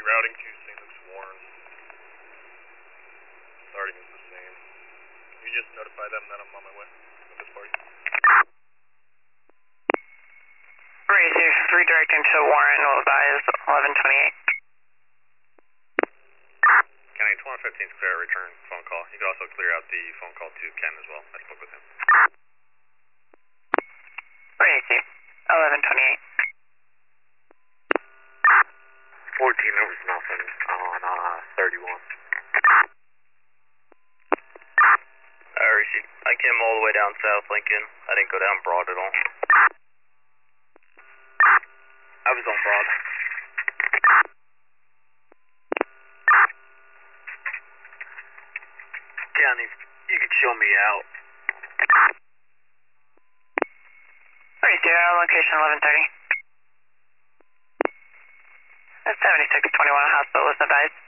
routing to St. Luke's Warren. Starting is the same. You just notify them that I'm on my way with this party. Raise redirecting to Warren, will advise 1128. County 2115 is clear, return phone call. You can also clear out the phone call to Ken as well. I spoke with him. Raise 1128. 14, there was nothing on 31. I came all the way down South Lincoln. I didn't go down Broad at all. I was on Broad. County, you can show me out. Raise location 1130. That's 7621 hospital was advised.